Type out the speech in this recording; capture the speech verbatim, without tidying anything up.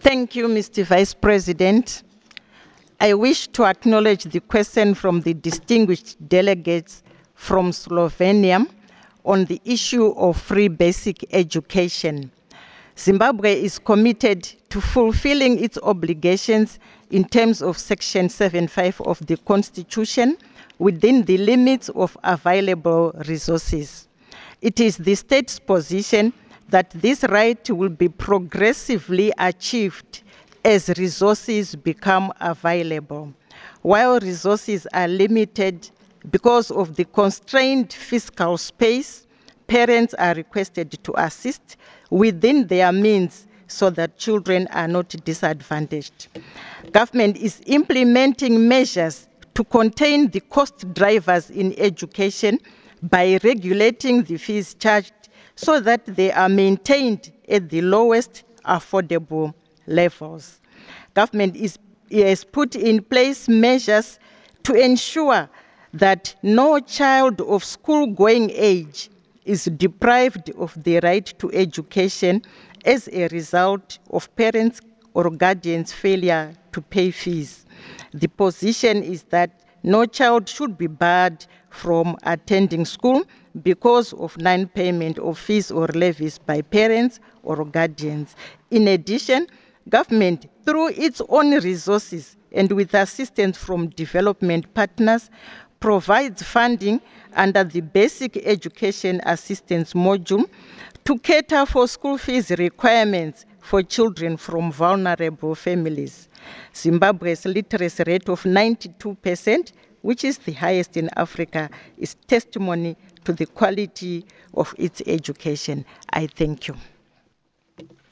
Thank you, Mister Vice President. I wish to acknowledge the question from the distinguished delegates from Slovenia on the issue of free basic education. Zimbabwe is committed to fulfilling its obligations in terms of Section seventy-five of the Constitution within the limits of available resources. It is the state's position that this right will be progressively achieved as resources become available. While resources are limited because of the constrained fiscal space, parents are requested to assist within their means so that children are not disadvantaged. Government is implementing measures to contain the cost drivers in education by regulating the fees charged so that they are maintained at the lowest affordable levels. Government is, has put in place measures to ensure that no child of school-going age is deprived of the right to education as a result of parents' or guardians' failure to pay fees. The position is that no child should be barred from attending school because of non-payment of fees or levies by parents or guardians. In addition, government, through its own resources and with assistance from development partners, provides funding under the Basic Education Assistance Module to cater for school fees requirements for children from vulnerable families. Zimbabwe's literacy rate of ninety-two percent, which is the highest in Africa, is testimony to the quality of its education. I thank you.